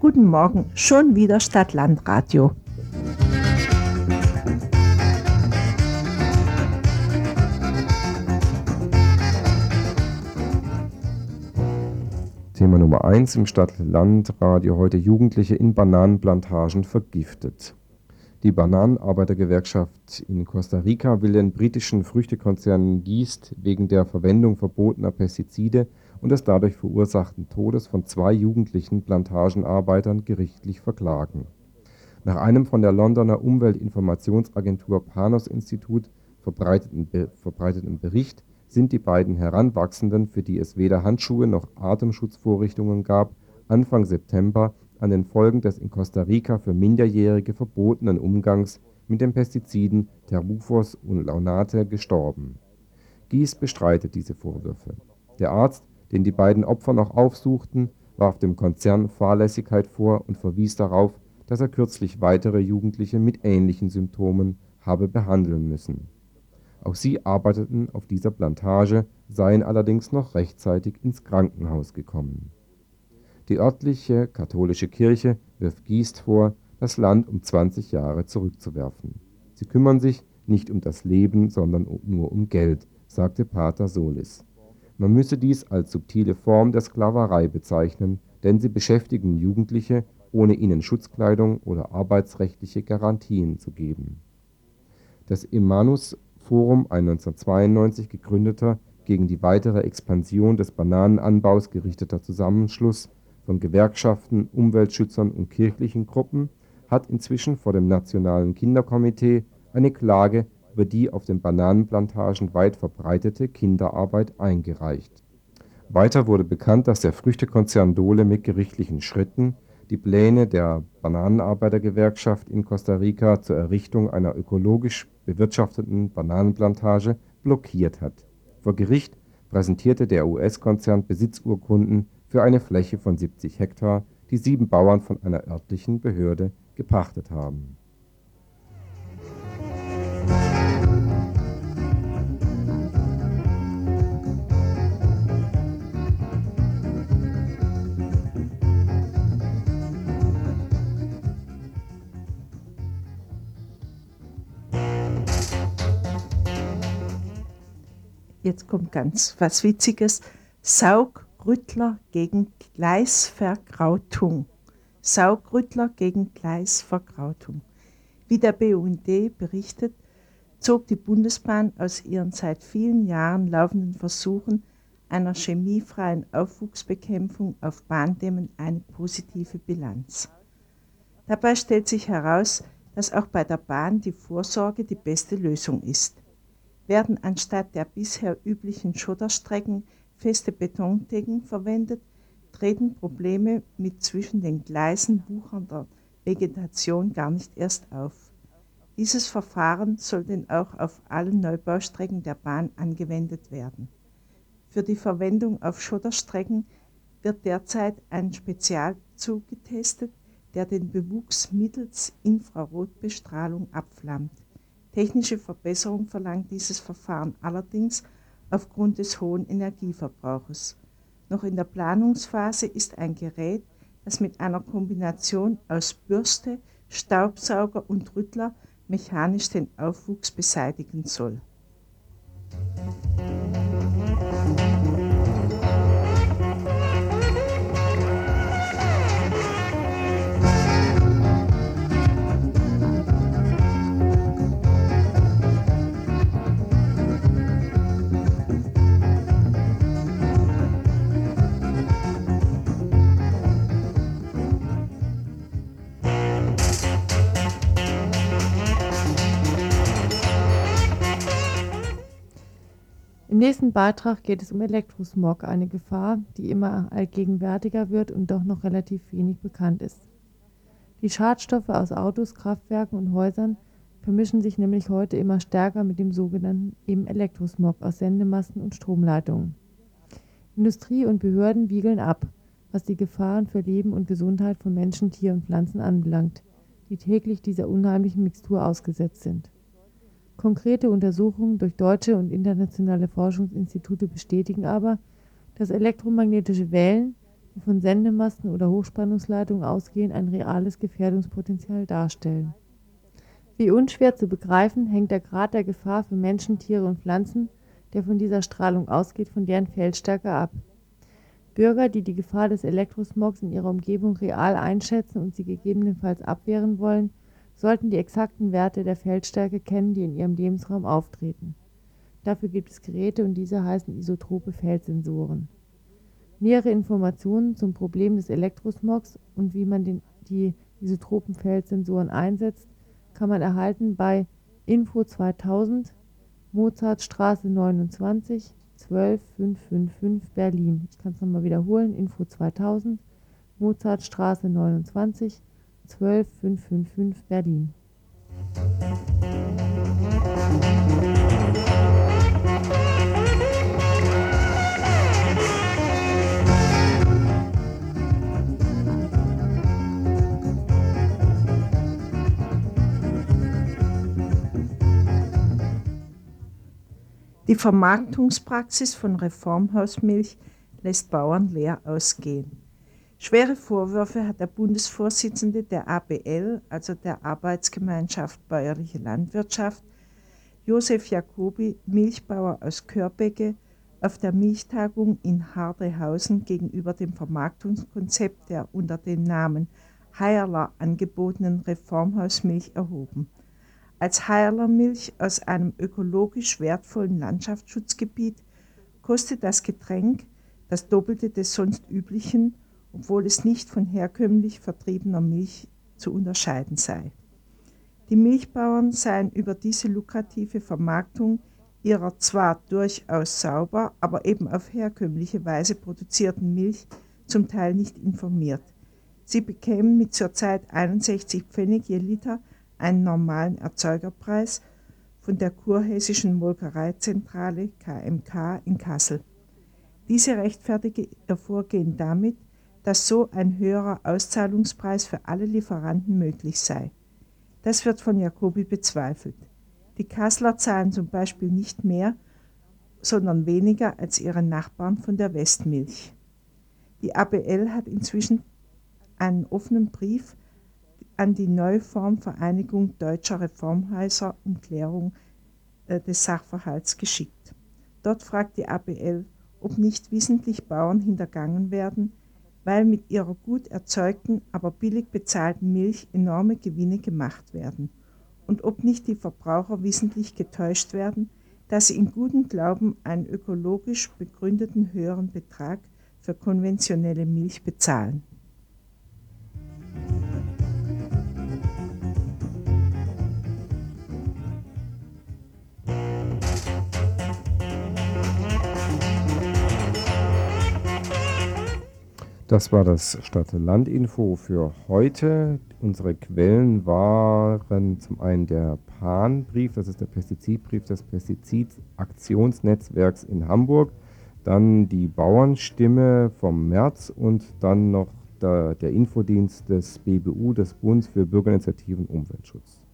Guten Morgen, schon wieder Stadt-Land-Radio. Thema Nummer 1 im Stadt-Land-Radio heute: Jugendliche in Bananenplantagen vergiftet. Die Bananenarbeitergewerkschaft in Costa Rica will den britischen Früchtekonzern Geest wegen der Verwendung verbotener Pestizide und des dadurch verursachten Todes von 2 jugendlichen Plantagenarbeitern gerichtlich verklagen. Nach einem von der Londoner Umweltinformationsagentur Panos-Institut verbreiteten Bericht sind die beiden Heranwachsenden, für die es weder Handschuhe noch Atemschutzvorrichtungen gab, Anfang September an den Folgen des in Costa Rica für Minderjährige verbotenen Umgangs mit den Pestiziden Termufos und Launate gestorben. Geest bestreitet diese Vorwürfe. Der Arzt, den die beiden Opfer noch aufsuchten, warf dem Konzern Fahrlässigkeit vor und verwies darauf, dass er kürzlich weitere Jugendliche mit ähnlichen Symptomen habe behandeln müssen. Auch sie arbeiteten auf dieser Plantage, seien allerdings noch rechtzeitig ins Krankenhaus gekommen. Die örtliche katholische Kirche wirft Geest vor, das Land um 20 Jahre zurückzuwerfen. Sie kümmern sich nicht um das Leben, sondern nur um Geld, sagte Pater Solis. Man müsse dies als subtile Form der Sklaverei bezeichnen, denn sie beschäftigen Jugendliche, ohne ihnen Schutzkleidung oder arbeitsrechtliche Garantien zu geben. Das Emmaus Forum, ein 1992 gegründeter, gegen die weitere Expansion des Bananenanbaus gerichteter Zusammenschluss von Gewerkschaften, Umweltschützern und kirchlichen Gruppen, hat inzwischen vor dem Nationalen Kinderkomitee eine Klage über die auf den Bananenplantagen weit verbreitete Kinderarbeit eingereicht. Weiter wurde bekannt, dass der Früchtekonzern Dole mit gerichtlichen Schritten die Pläne der Bananenarbeitergewerkschaft in Costa Rica zur Errichtung einer ökologisch bewirtschafteten Bananenplantage blockiert hat. Vor Gericht präsentierte der US-Konzern Besitzurkunden für eine Fläche von 70 Hektar, die 7 Bauern von einer örtlichen Behörde gepachtet haben. Jetzt kommt ganz was Witziges. Saugrüttler gegen Gleisverkrautung. Saugrüttler gegen Gleisverkrautung. Wie der BUND berichtet, zog die Bundesbahn aus ihren seit vielen Jahren laufenden Versuchen einer chemiefreien Aufwuchsbekämpfung auf Bahndämmen eine positive Bilanz. Dabei stellt sich heraus, dass auch bei der Bahn die Vorsorge die beste Lösung ist. Werden anstatt der bisher üblichen Schotterstrecken feste Betondecken verwendet, treten Probleme mit zwischen den Gleisen wuchernder Vegetation gar nicht erst auf. Dieses Verfahren soll denn auch auf allen Neubaustrecken der Bahn angewendet werden. Für die Verwendung auf Schotterstrecken wird derzeit ein Spezialzug getestet, der den Bewuchs mittels Infrarotbestrahlung abflammt. Technische Verbesserung verlangt dieses Verfahren allerdings aufgrund des hohen Energieverbrauches. Noch in der Planungsphase ist ein Gerät, das mit einer Kombination aus Bürste, Staubsauger und Rüttler mechanisch den Aufwuchs beseitigen soll. Im nächsten Beitrag geht es um Elektrosmog, eine Gefahr, die immer allgegenwärtiger wird und doch noch relativ wenig bekannt ist. Die Schadstoffe aus Autos, Kraftwerken und Häusern vermischen sich nämlich heute immer stärker mit dem sogenannten Elektrosmog aus Sendemasten und Stromleitungen. Industrie und Behörden wiegeln ab, was die Gefahren für Leben und Gesundheit von Menschen, Tier und Pflanzen anbelangt, die täglich dieser unheimlichen Mixtur ausgesetzt sind. Konkrete Untersuchungen durch deutsche und internationale Forschungsinstitute bestätigen aber, dass elektromagnetische Wellen, die von Sendemasten oder Hochspannungsleitungen ausgehend ein reales Gefährdungspotenzial darstellen. Wie unschwer zu begreifen, hängt der Grad der Gefahr für Menschen, Tiere und Pflanzen, der von dieser Strahlung ausgeht, von deren Feldstärke ab. Bürger, die die Gefahr des Elektrosmogs in ihrer Umgebung real einschätzen und sie gegebenenfalls abwehren wollen, sollten die exakten Werte der Feldstärke kennen, die in ihrem Lebensraum auftreten. Dafür gibt es Geräte und diese heißen isotrope Feldsensoren. Nähere Informationen zum Problem des Elektrosmogs und wie man die isotropen Feldsensoren einsetzt, kann man erhalten bei Info 2000, Mozartstraße 29, 12555 Berlin. Ich kann es nochmal wiederholen, Info 2000, Mozartstraße 29, 12555 Berlin. Die Vermarktungspraxis von Reformhausmilch lässt Bauern leer ausgehen. Schwere Vorwürfe hat der Bundesvorsitzende der ABL, also der Arbeitsgemeinschaft Bäuerliche Landwirtschaft, Josef Jacobi, Milchbauer aus Körbecke, auf der Milchtagung in Hardehausen gegenüber dem Vermarktungskonzept der unter dem Namen Heierler angebotenen Reformhausmilch erhoben. Als Heierler-Milch aus einem ökologisch wertvollen Landschaftsschutzgebiet kostet das Getränk das Doppelte des sonst üblichen, obwohl es nicht von herkömmlich vertriebener Milch zu unterscheiden sei. Die Milchbauern seien über diese lukrative Vermarktung ihrer zwar durchaus sauber, aber eben auf herkömmliche Weise produzierten Milch zum Teil nicht informiert. Sie bekämen mit zurzeit 61 Pfennig je Liter einen normalen Erzeugerpreis von der Kurhessischen Molkereizentrale KMK in Kassel. Diese rechtfertige ihr Vorgehen damit, dass so ein höherer Auszahlungspreis für alle Lieferanten möglich sei. Das wird von Jacobi bezweifelt. Die Kasseler zahlen zum Beispiel nicht mehr, sondern weniger als ihre Nachbarn von der Westmilch. Die ABL hat inzwischen einen offenen Brief an die Neuform-Vereinigung Deutscher Reformhäuser um Klärung des Sachverhalts geschickt. Dort fragt die ABL, ob nicht wissentlich Bauern hintergangen werden, weil mit ihrer gut erzeugten, aber billig bezahlten Milch enorme Gewinne gemacht werden und ob nicht die Verbraucher wissentlich getäuscht werden, dass sie in gutem Glauben einen ökologisch begründeten höheren Betrag für konventionelle Milch bezahlen. Das war das Stadt-Land-Info für heute. Unsere Quellen waren zum einen der PAN-Brief, das ist der Pestizidbrief des Pestizidaktionsnetzwerks in Hamburg, dann die Bauernstimme vom März und dann noch der Infodienst des BBU, des Bundes für Bürgerinitiativen und Umweltschutz.